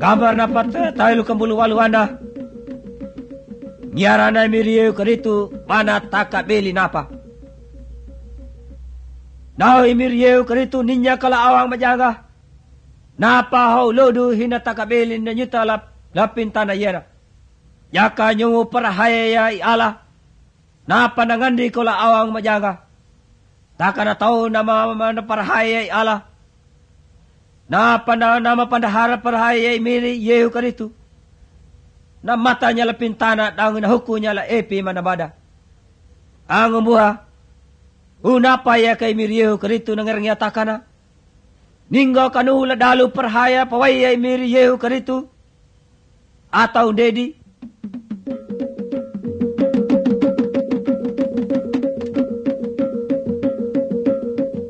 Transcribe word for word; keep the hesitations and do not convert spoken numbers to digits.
Gambar napat tayo kambulu walu anda. Nyarana miriyo karitu mana takabeli napa. Nao imiriyo karitu ninya kala awang majaga. Napa hau lodu hina takabeli na nyuta lap, lapin tanah yera. Yaka nyungu parahaya ala. Napa nangandi kala awang majaga. Taka na tau nama mana parahaya ala. Napa na nama pandahara parahaya miri yehu karitu. Na matanya la pintana daun na hukunya la epi manabada. Ang umuha, unapa ya kay miriyo karitu nangarangya takana. Ninggo kanula dalu perhaya pawaya miriyo karitu. Atau dedi,